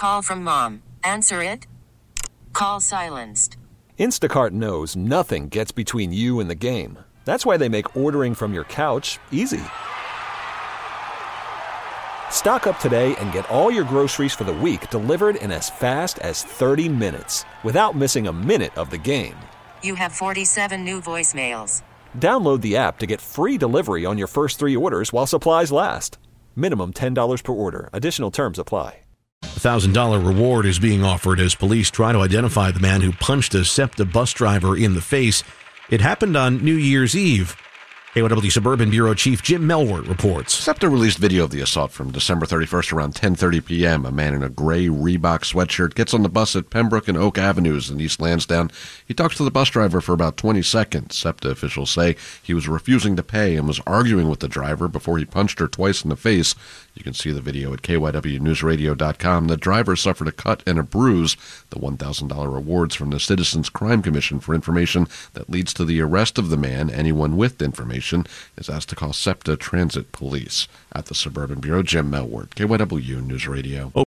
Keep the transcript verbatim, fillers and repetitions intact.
call from mom. Answer it. Call silenced. Instacart knows nothing gets between you and the game. That's why they make ordering from your couch easy. Stock up today and get all your groceries for the week delivered in as fast as thirty minutes without missing a minute of the game. You have forty-seven new voicemails. Download the app to get free delivery on your first three orders while supplies last. Minimum ten dollars per order. Additional terms apply. A one thousand dollars reward is being offered as police try to identify the man who punched a SEPTA bus driver in the face. It happened on New Year's Eve. K Y W Suburban Bureau Chief Jim Melwert reports. SEPTA released video of the assault from December thirty-first around ten thirty p.m. A man in a gray Reebok sweatshirt gets on the bus at Pembroke and Oak Avenues in East Lansdowne. He talks to the bus driver for about twenty seconds. SEPTA officials say he was refusing to pay and was arguing with the driver before he punched her twice in the face. You can see the video at K Y W news radio dot com. The driver suffered a cut and a bruise. The one thousand dollars rewards from the Citizens Crime Commission for information that leads to the arrest of the man. Anyone with information is asked to call SEPTA Transit Police. At the Suburban Bureau, Jim Melwert, K Y W News Radio.